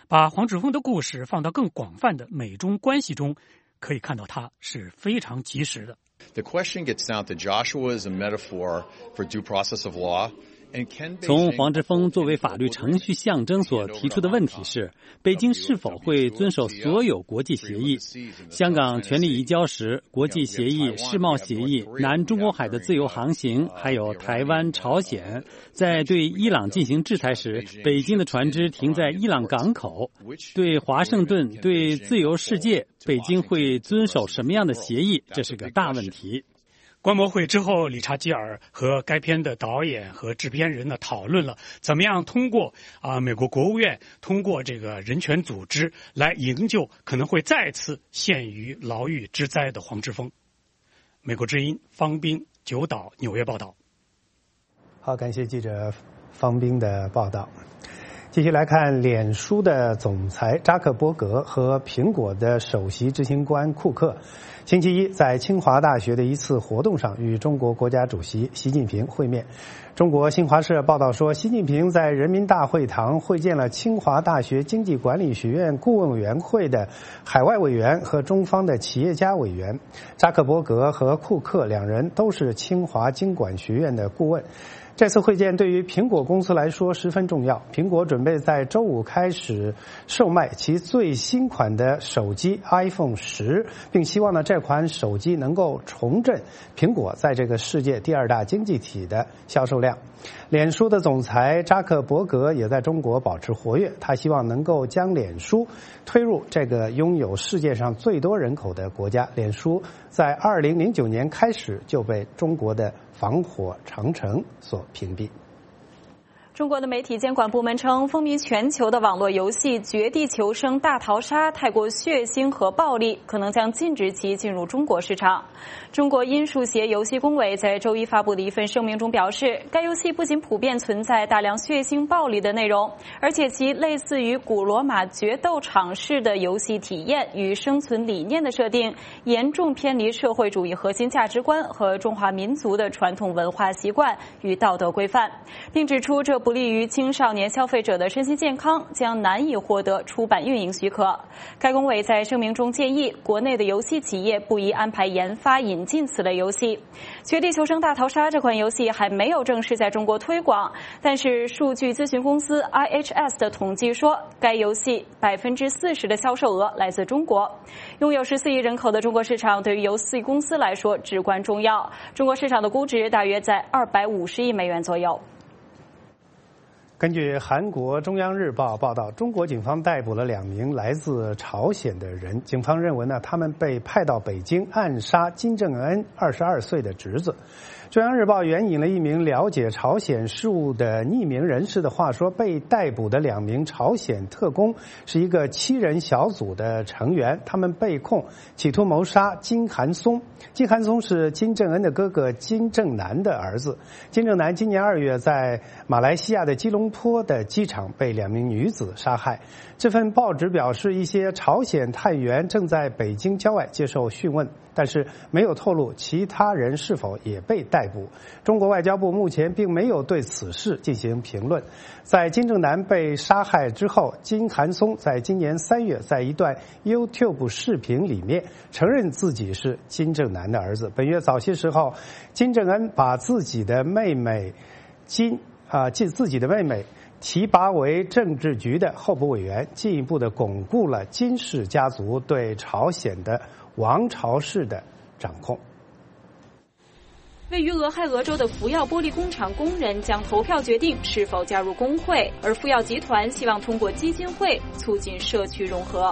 把黄志峰的故事放到更广泛的美中关系中，可以看到它是非常及时的。 The question gets down to Joshua as a metaphor for due process of law. 从黄之锋作为法律程序象征所提出的问题是，北京是否会遵守所有国际协议？香港权利移交时，国际协议、世贸协议、南中国海的自由航行，还有台湾、朝鲜，在对伊朗进行制裁时，北京的船只停在伊朗港口。对华盛顿、对自由世界，北京会遵守什么样的协议？这是个大问题。 观摩会之后，理查基尔和该片的导演和制片人呢讨论了怎么样通过啊、呃、美国国务院通过这个人权组织来营救可能会再次陷于牢狱之灾的黄之锋。美国之音方斌九岛纽约报道。 好，感谢记者方斌的报道。继续来看，脸书的总裁扎克伯格和苹果的首席执行官库克星期一在清华大学的一次活动上与中国国家主席习近平会面。中国新华社报道说，习近平在人民大会堂会见了清华大学经济管理学院顾问委员会的海外委员和中方的企业家委员。扎克伯格和库克两人都是清华经管学院的顾问。这次会见对于苹果公司来说十分重要。苹果准备在周五开始售卖其最新款的手机 iPhone 十，并希望呢这款手机能够重振苹果在这个世界第二大经济体的销售量。脸书的总裁扎克伯格也在中国保持活跃，他希望能够将脸书推入这个拥有世界上最多人口的国家。脸书在二零零九年开始就被中国的防火长城所屏蔽。 中国的媒体监管部门称，风靡全球的网络游戏《绝地求生大逃杀》太过血腥和暴力，可能将禁止其进入中国市场。中国音数协游戏工委在周一发布的一份声明中表示，该游戏不仅普遍存在大量血腥暴力的内容，而且其类似于古罗马决斗场式的游戏体验与生存理念的设定，严重偏离社会主义核心价值观和中华民族的传统文化习惯与道德规范，并指出这不利于青少年消费者的身心健康，将难以获得出版运营许可。该工委在声明中建议，国内的游戏企业不宜安排研发引进此类游戏。《绝地求生大逃杀》这款游戏还没有正式在中国推广，但是数据咨询公司 I H S 的统计说，该游戏百分之四十的销售额来自中国。拥有十四亿人口的中国市场对于游戏公司来说至关重要，中国市场的估值大约在二百五十亿美元左右。 根据韩国中央日报报道，中国警方逮捕了两名来自朝鲜的人。警方认为呢，他们被派到北京暗杀金正恩二十二岁的侄子。中央日报援引了一名了解朝鲜事务的匿名人士的话说，被逮捕的两名朝鲜特工是一个七人小组的成员，他们被控企图谋杀金韩松。金韩松是金正恩的哥哥金正男的儿子。金正男今年二月在马来西亚的吉隆坡的机场被两名女子杀害。这份报纸表示，一些朝鲜探员正在北京郊外接受讯问，但是没有透露其他人是否也被逮捕。中国外交部目前并没有对此事进行评论。在金正男被杀害之后，金韩松在今年三月在一段 YouTube 视频里面承认自己是金正男的儿子。本月早些时候，金正恩把自己的妹妹金啊，自自己的妹妹提拔为政治局的候补委员，进一步的巩固了金氏家族对朝鲜的王朝式的掌控。 位于俄亥俄州的福耀玻璃工厂工人将投票决定是否加入工会，而福耀集团希望通过基金会促进社区融合。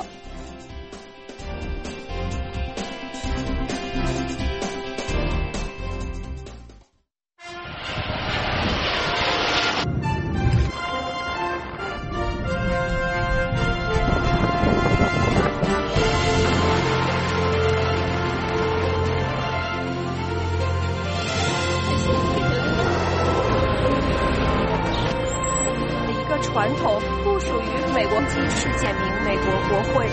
传统不属于美国及世界名美国国会。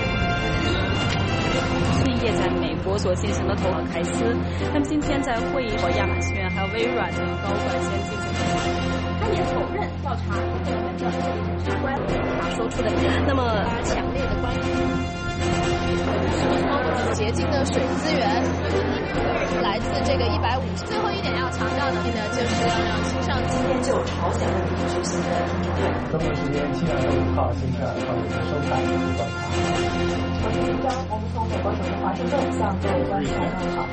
深夜在美国所进行的投票开司，那么今天在会议和亚马逊还有微软的高管先进行，他也否认调查部门的相关。 说出的那么强烈的关于洁净的水资源，来自这个一百五十。最后一点要强调的呢，就是要让新上今天就朝鲜问题举行的听证会。 中国时间七月二十五号星期二上午的收看观察。 我是一张，我们从美国首都华盛顿向各位观众问好。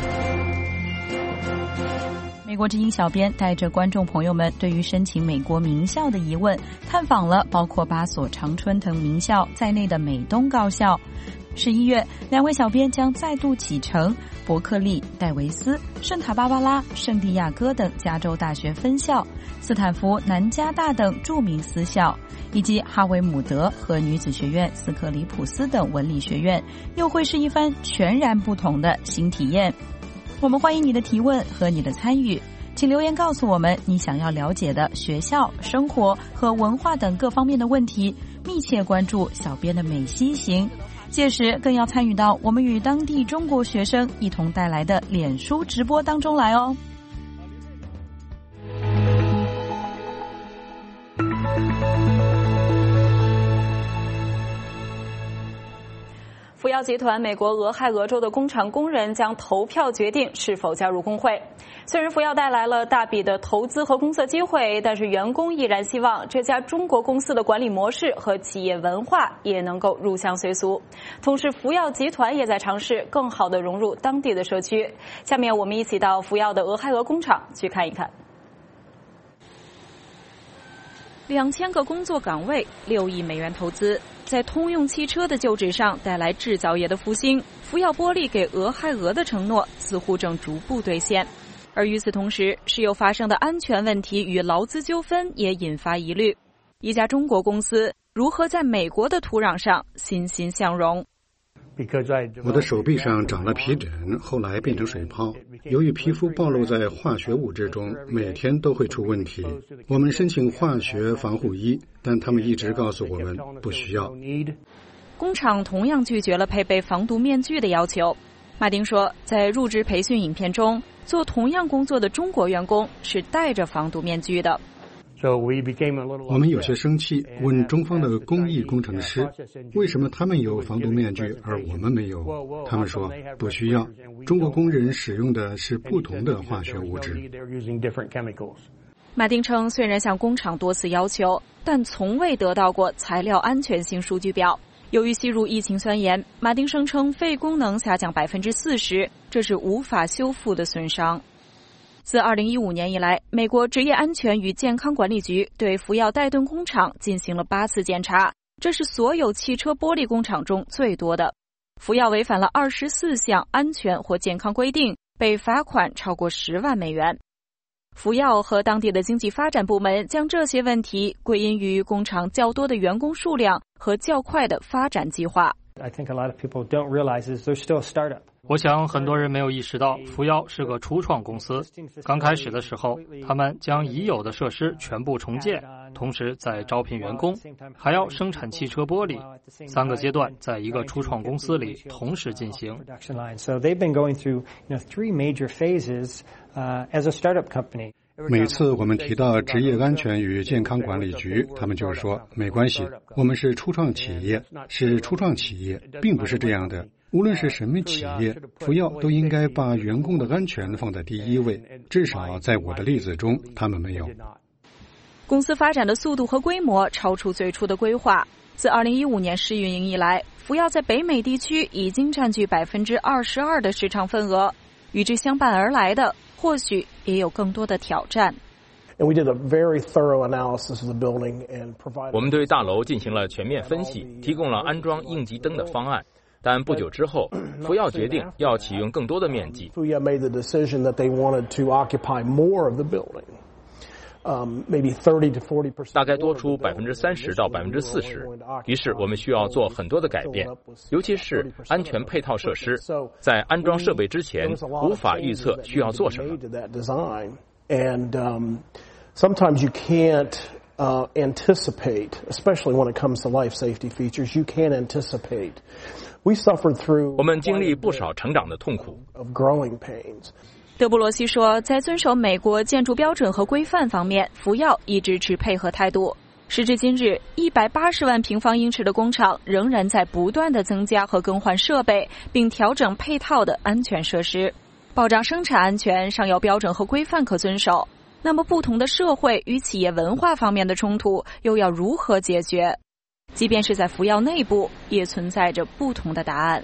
美国之音小编带着观众朋友们对于申请美国名校的疑问，探访了包括八所常春藤名校在内的美东高校。十一月，两位小编将再度启程伯克利、戴维斯、圣塔芭芭拉、圣地亚哥等加州大学分校，斯坦福、南加大等著名私校，以及哈维姆德和女子学院斯克里普斯等文理学院，又会是一番全然不同的新体验。我们欢迎你的提问和你的参与，请留言告诉我们你想要了解的学校、生活和文化等各方面的问题，密切关注小编的美西行。届时更要参与到我们与当地中国学生一同带来的脸书直播当中来哦。福耀集团美国俄亥俄州的工厂工人将投票决定是否加入工会。虽然福耀带来了大笔的投资和工作机会，但是员工依然希望这家中国公司的管理模式和企业文化也能够入乡随俗。同时，福耀集团也在尝试更好地融入当地的社区。下面我们一起到福耀的俄亥俄工厂去看一看。两千个工作岗位，六亿美元投资，在通用汽车的旧址上带来制造业的复兴。福耀玻璃给俄亥俄的承诺似乎正逐步兑现。而与此同时，时有发生的安全问题与劳资纠纷也引发疑虑。一家中国公司如何在美国的土壤上欣欣向荣？ 我的手臂上长了皮疹，后来变成水泡。由于皮肤暴露在化学物质中，每天都会出问题。我们申请化学防护衣，但他们一直告诉我们不需要。 工厂同样拒绝了配备防毒面具的要求。马丁说，在入职培训影片中，做同样工作的中国员工是戴着防毒面具的。 我们有些生气，问中方的工艺工程师，为什么他们有防毒面具而我们没有？他们说不需要，中国工人使用的是不同的化学物质。 马丁称，虽然向工厂多次要求，但从未得到过材料安全性数据表。由于吸入疫情酸盐，马丁声称肺功能下降百分之四十，这是无法修复的损伤。自二零一五年以来，美国职业安全与健康管理局对福耀戴顿工厂进行了八次检查，这是所有汽车玻璃工厂中最多的。福耀违反了二十四项安全或健康规定，被罚款超过十万美元。福耀和当地的经济发展部门将这些问题归因于工厂较多的员工数量和较快的发展计划。 我想很多人没有意识到，福耀是个初创公司。刚开始的时候，他们将已有的设施全部重建，同时在招聘员工，还要生产汽车玻璃。三个阶段在一个初创公司里同时进行。 每次我们提到职业安全与健康管理局，他们就说没关系，我们是初创企业，是初创企业，并不是这样的。无论是什么企业，福耀都应该把员工的安全放在第一位，至少在我的例子中，他们没有。 公司发展的速度和规模超出最初的规划。自二零一五年试运营以来，福耀在北美地区已经占据百分之二十二的市场份额。与之相伴而来的，或许也有更多的挑战。 我们对大楼进行了全面分析，提供了安装应急灯的方案。但不久之后，福耀决定要启用更多的面积。大概多出百分之三十到百分之四十。于是我们需要做很多的改变，尤其是安全配套设施。在安装设备之前，无法预测需要做什么。 Sometimes you can't uh, anticipate, especially when it comes to life safety features, you can't anticipate. We suffered through 我们经历不少成长的痛苦。 of growing pains. 德布罗西说，在遵守美国建筑标准和规范方面，福耀一直持配合态度。 时至今日，一百八十万平方英尺的工厂仍然在不断的增加和更换设备，并调整配套的安全设施，保障生产安全，上游标准和规范可遵守。那么，不同的社会与企业文化方面的冲突又要如何解决？即便是在福耀内部，也存在着不同的答案。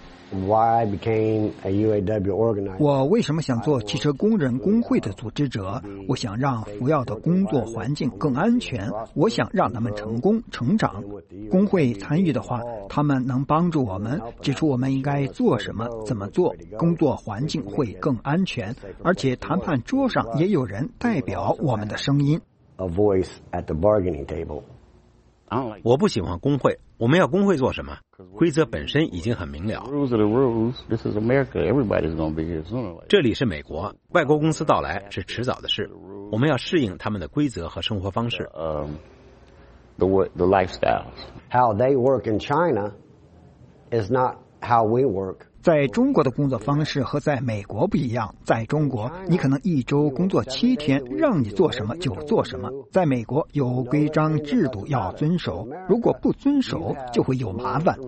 我为什么想做汽车工人工会的组织者？我想让福耀的工作环境更安全，我想让他们成功成长。工会参与的话，他们能帮助我们指出我们应该做什么，怎么做，工作环境会更安全，而且谈判桌上也有人代表我们的声音。 我不喜欢工会，我们要工会做什么？规则本身已经很明了。这里是美国，外国公司到来是迟早的事，我们要适应他们的规则和生活方式。 The lifestyles. How they work in China is not how we work. 在中国的工作方式和在美国不一样，在中国你可能一周工作七天，让你做什么就做什么。在美国有规章制度要遵守，如果不遵守就会有麻烦。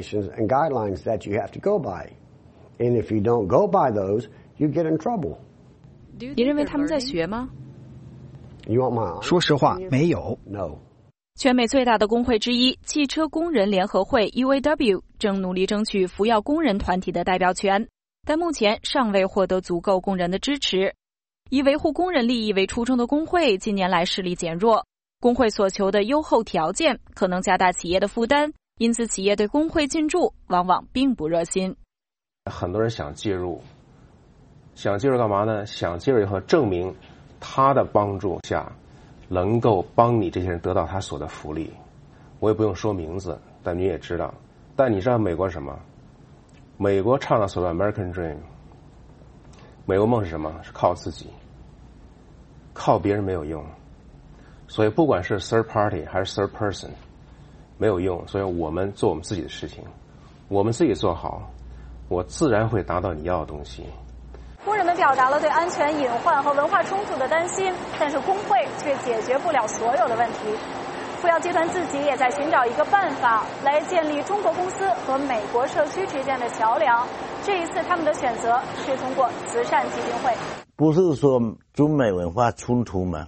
你认为他们在学吗？ 说实话，没有。 全美最大的工会之一汽车工人联合会 U A W 正努力争取福耀工人团体的代表权，但目前尚未获得足够工人的支持。以维护工人利益为初衷的工会近年来势力减弱，工会所求的优厚条件可能加大企业的负担，因此企业对工会进驻往往并不热心。 很多人想介入，想介入干嘛呢？想介入以后证明他的帮助下能够帮你这些人得到他所的福利。我也不用说名字，但你也知道。但你知道美国什么？美国倡导所谓 American Dream， 美国梦是什么？是靠自己，靠别人没有用。所以不管是 third party 还是 third person， 没有用。所以我们做我们自己的事情，我们自己做好，我自然会达到你要的东西。 工人们表达了对安全隐患和文化冲突的担心，但是工会却解决不了所有的问题。福耀集团自己也在寻找一个办法来建立中国公司和美国社区之间的桥梁。这一次他们的选择是通过慈善基金会。 不是说中美文化冲突吗？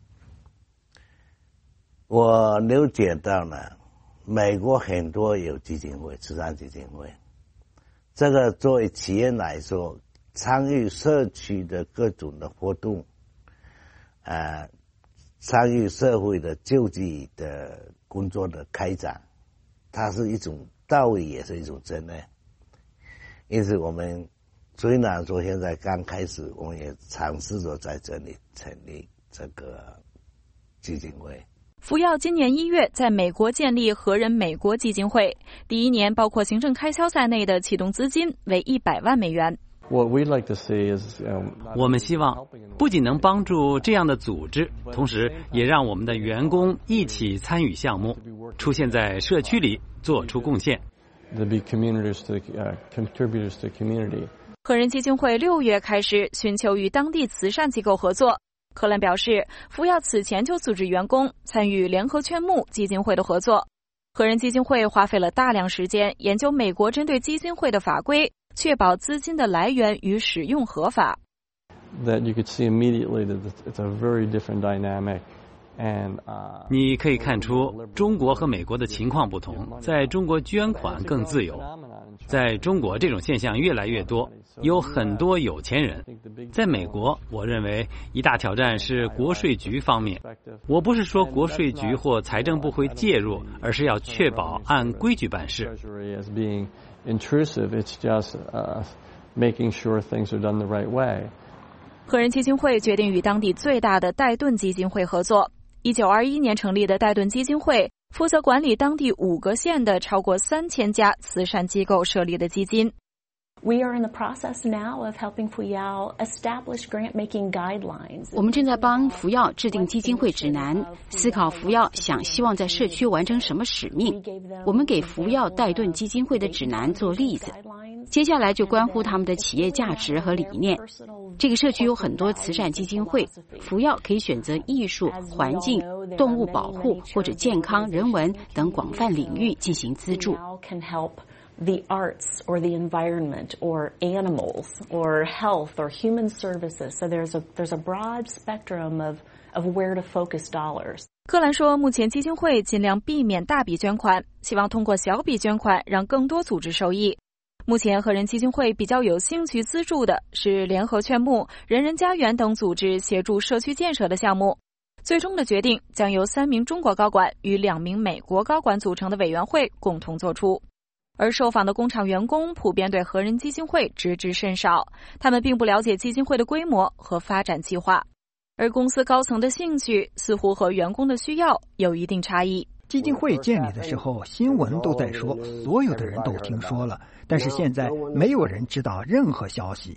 我了解到了，美国很多有基金会，慈善基金会。这个作为企业来说，参与社区的各种的活动，呃，参与社会的救济的工作的开展，它是一种道义，也是一种责任。因此，我们虽然说现在刚开始，我们也尝试着在这里成立这个基金会。 福耀今年一月在美国建立和人美国基金会，第一年包括行政开销在内的启动资金为一百万美元。 我们希望不仅能帮助这样的组织，同时也让我们的员工一起参与项目，出现在社区里，做出贡献。 和人基金会六月开始寻求与当地慈善机构合作。科兰表示，福耀此前就组织员工参与联合劝募基金会的合作。和人基金会花费了大量时间研究美国针对基金会的法规，确保资金的来源与使用合法。 你可以看出中国和美国的情况不同，在中国捐款更自由，在中国这种现象越来越多，有很多有钱人。在美国，我认为一大挑战是国税局方面。我不是说国税局或财政部会介入，而是要确保按规矩办事。 和人基金会决定与当地最大的戴顿基金会合作。一九二一年成立的戴顿基金会负责管理当地五个县的超过三千家慈善机构设立的基金。 We are in the process now of helping Fuyao establish grant-making guidelines. 我们正在帮福耀制定基金会指南，思考福耀想希望在社区完成什么使命。我们给福耀戴顿基金会的指南做例子。接下来就关乎他们的企业价值和理念。这个社区有很多慈善基金会，福耀可以选择艺术、环境、动物保护或者健康、人文等广泛领域进行资助。 The arts or the environment or animals or health or human services. So there's a, there's a broad spectrum of, of where to focus dollars. 克兰说，目前基金会尽量避免大笔捐款，希望通过小笔捐款让更多组织受益。目前和人基金会比较有兴趣资助的是联合劝募、人人家园等组织协助社区建设的项目。最终的决定将由三名中国高管与两名美国高管组成的委员会共同做出。而受访的工厂员工普遍对和人基金会知之甚少，他们并不了解基金会的规模和发展计划，而公司高层的兴趣似乎和员工的需要有一定差异。 基金会建立的时候，新闻都在说，所有的人都听说了，但是现在没有人知道任何消息。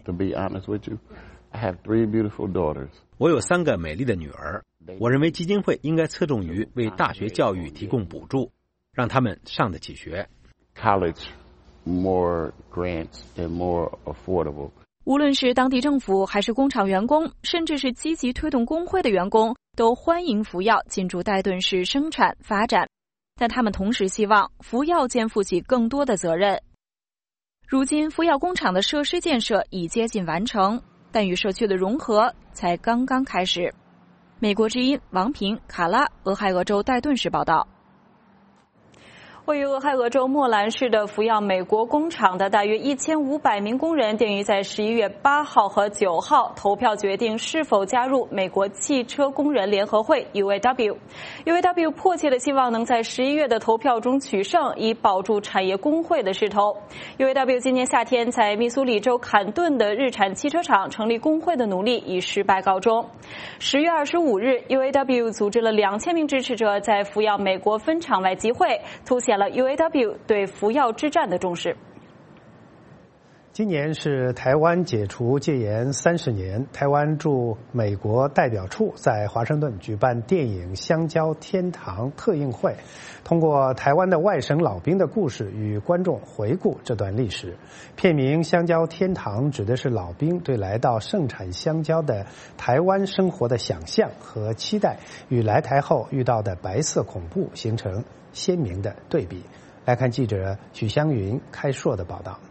我有三个美丽的女儿，我认为基金会应该侧重于为大学教育提供补助，让他们上得起学。 College, more grants and more affordable. 无论是当地政府还是工厂员工，甚至是积极推动工会的员工，都欢迎福耀进驻戴顿市生产发展，但他们同时希望福耀肩负起更多的责任。如今福耀工厂的设施建设已接近完成，但与社区的融合才刚刚开始。美国之音王平、卡拉，俄亥俄州戴顿市报道。位于俄亥俄州莫兰市的福耀美国工厂的大约一千五百名工人，定于在十一月八号和九号投票决定是否加入美国汽车工人联合会 U A W。U A W 迫切的希望能在十一月的投票中取胜，以保住产业工会的势头。U A W 今年夏天在密苏里州坎顿的日产汽车厂成立工会的努力以失败告终。十月二十五日 ，U A W 组织了两千名支持者在福耀美国分厂外集会，凸显了 U A W 对福耀之战的重视。 今年是台湾解除戒严三十年，台湾驻美国代表处在华盛顿举办电影《香蕉天堂》特映会，通过台湾的外省老兵的故事与观众回顾这段历史。片名《香蕉天堂》指的是老兵对来到盛产香蕉的台湾生活的想象和期待，与来台后遇到的白色恐怖形成鲜明的对比。来看记者许湘云开硕的报道。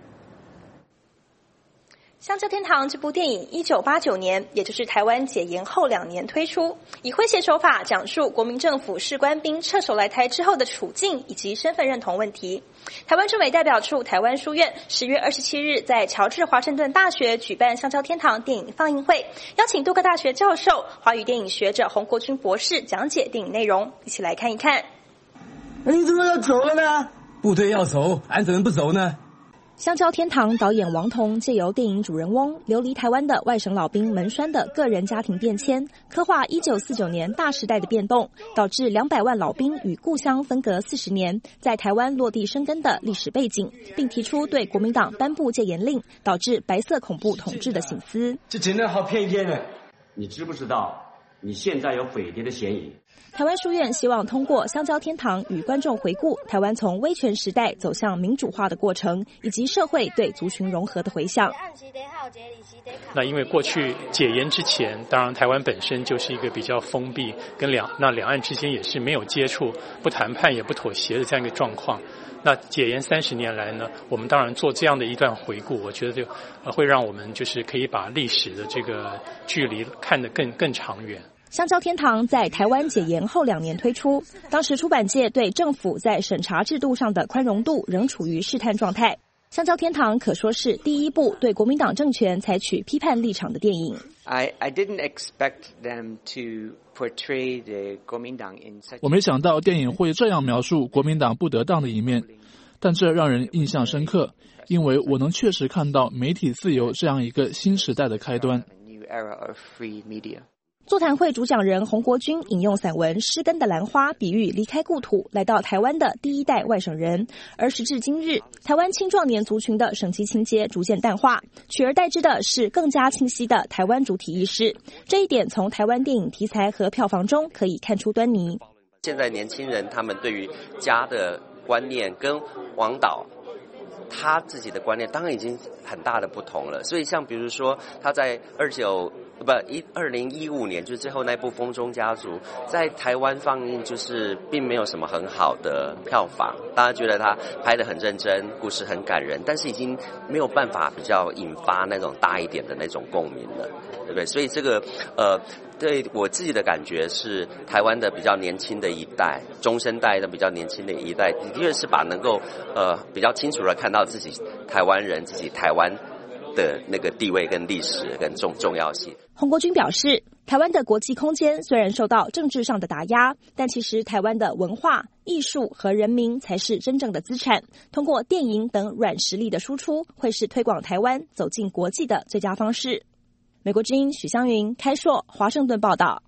《香蕉天堂》这部电影一九八九年，也就是台湾解严后两年推出，以诙谐手法讲述国民政府士官兵撤守来台之后的处境以及身份认同问题。台湾驻美代表处台湾书院十月二十七日在乔治华盛顿大学举办《香蕉天堂》电影放映会，邀请多个大学教授、华语电影学者洪国军博士讲解电影内容，一起来看一看。 你怎么要走了呢？部队要走，俺怎么不走呢？ 香蕉天堂导演王彤借由电影主人翁流离台湾的外省老兵门栓的个人家庭变迁，刻画一九四九年大时代的变动，导致两百万老兵与故乡分隔四十年，在台湾落地生根的历史背景，并提出对国民党颁布戒严令，导致白色恐怖统治的省思。 这真的好偏见呢！你知不知道，你现在有匪谍的嫌疑？ 台湾书院希望通过《香蕉天堂》与观众回顾台湾从威权时代走向民主化的过程，以及社会对族群融合的回响。 那因为过去解严之前，当然台湾本身就是一个比较封闭，跟两那两岸之间也是没有接触、不谈判也不妥协的这样一个状况。那解严三十年来呢，我们当然做这样的一段回顾，我觉得就呃会让我们就是可以把历史的这个距离看得更更长远。 香蕉天堂在台湾解严后两年推出，当时出版界对政府在审查制度上的宽容度仍处于试探状态。香蕉天堂可说是第一部对国民党政权采取批判立场的电影。 I, I didn't expect them to portray the 国民党 in such. 我没想到电影会这样描述国民党不得当的一面，但这让人印象深刻，因为我能确实看到媒体自由这样一个新时代的开端。 座谈会主讲人洪国军引用散文《失根的兰花》比喻离开故土来到台湾的第一代外省人，而时至今日，台湾青壮年族群的省籍情节逐渐淡化，取而代之的是更加清晰的台湾主体意识。这一点从台湾电影题材和票房中可以看出端倪。 现在年轻人他们对于家的观念跟王导他自己的观念当然已经很大的不同了，所以像比如说他在二九不一二零一五年就是最后那部《风中家族》在台湾放映，就是并没有什么很好的票房，大家觉得他拍得很认真，故事很感人，但是已经没有办法比较引发那种大一点的那种共鸣了，对不对？所以这个呃对我自己的感觉是，台湾的比较年轻的一代，中生代的比较年轻的一代，的确是把能够呃比较清楚的看到自己台湾人自己台湾的那个地位跟历史跟重重要性。 洪国军表示，台湾的国际空间虽然受到政治上的打压，但其实台湾的文化、艺术和人民才是真正的资产。通过电影等软实力的输出，会是推广台湾走进国际的最佳方式。美国之音许湘云、开硕，华盛顿报道。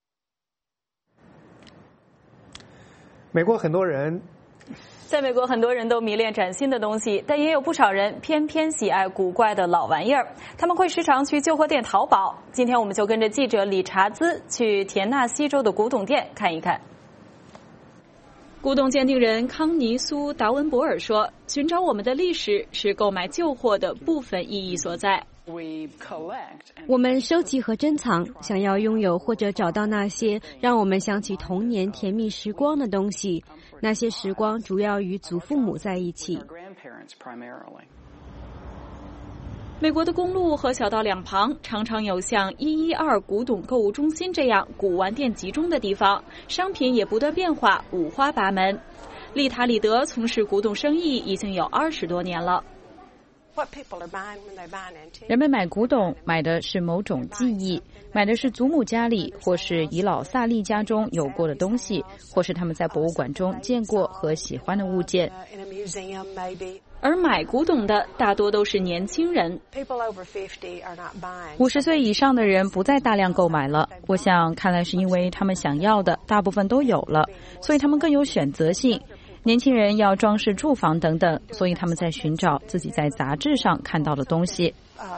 美国很多人。 在美国，很多人都迷恋崭新的东西，但也有不少人偏偏喜爱古怪的老玩意儿。他们会时常去旧货店淘宝。今天我们就跟着记者理查兹去田纳西州的古董店看一看。古董鉴定人康尼苏·达文博尔说：“寻找我们的历史是购买旧货的部分意义所在。 我们收集和珍藏，想要拥有或者找到那些让我们想起童年甜蜜时光的东西。那些时光主要与祖父母在一起。” 美国的公路和小道两旁常常有像一一二古董购物中心这样古玩店集中的地方，商品也不断变化，五花八门。利塔里德从事古董生意已经有二十多年了。 人们买古董买的是某种记忆，买的是祖母家里或是遗老萨利家中有过的东西，或是他们在博物馆中见过和喜欢的物件。 而买古董的大多都是年轻人。 五十岁以上的人不再大量购买了，我想看来是因为他们想要的大部分都有了，所以他们更有选择性。年轻人要装饰住房等等，所以他们在寻找自己在杂志上看到的东西。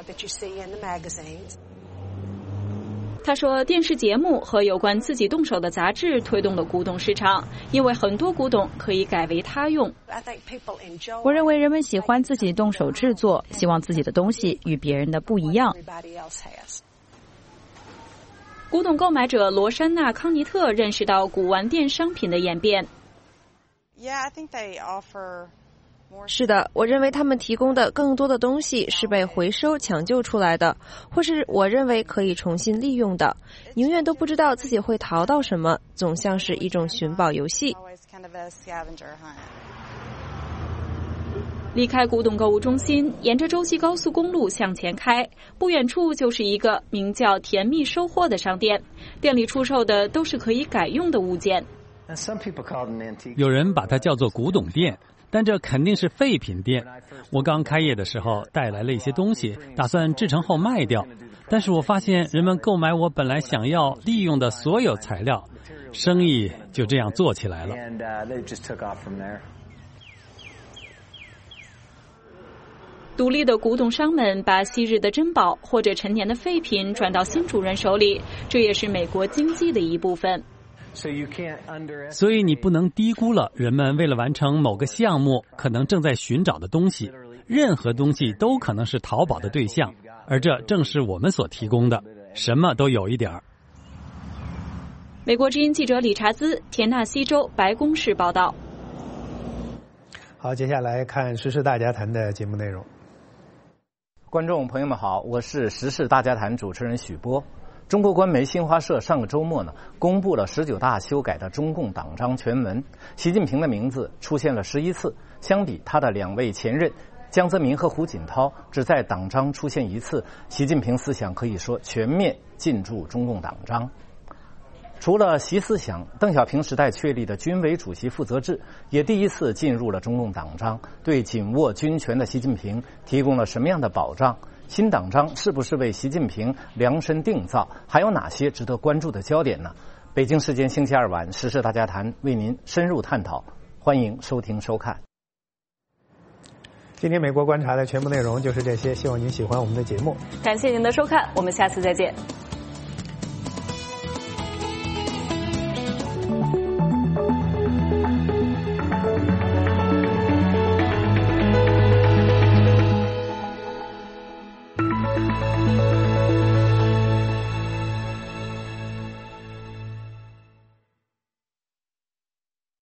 他说，电视节目和有关自己动手的杂志推动了古董市场，因为很多古董可以改为他用。 我认为人们喜欢自己动手制作，希望自己的东西与别人的不一样。 古董购买者罗珊娜·康尼特认识到古玩店商品的演变。 是的，我认为他们提供的更多的东西是被回收抢救出来的，或是我认为可以重新利用的。永远都不知道自己会淘到什么，总像是一种寻宝游戏。 离开古董购物中心，沿着洲际高速公路向前开，不远处就是一个名叫甜蜜收获的商店，店里出售的都是可以改用的物件。 有人把它叫做古董店，但这肯定是废品店。我刚开业的时候带来了一些东西，打算制成后卖掉，但是我发现人们购买我本来想要利用的所有材料，生意就这样做起来了。 独立的古董商们把昔日的珍宝或者陈年的废品转到新主人手里，这也是美国经济的一部分。 所以你不能低估了人们为了完成某个项目可能正在寻找的东西。任何东西都可能是淘宝的对象，而这正是我们所提供的，什么都有一点儿。 美国之音记者理查兹，田纳西州白宫市报道。 好，接下来看时事大家谈的节目内容。 观众朋友们好，我是时事大家谈主持人许波。中国官媒新华社上个周末呢，公布了十九大修改的中共党章全文，习近平的名字出现了十一次，相比他的两位前任江泽民和胡锦涛只在党章出现一次，习近平思想可以说全面进驻中共党章。除了习思想，邓小平时代确立的军委主席负责制也第一次进入了中共党章，对紧握军权的习近平提供了什么样的保障？ 新党章是不是为习近平量身定造？还有哪些值得关注的焦点呢？北京时间星期二晚，时事大家谈为您深入探讨，欢迎收听收看。 今天美国观察的全部内容就是这些，希望您喜欢我们的节目。 感谢您的收看，我们下次再见。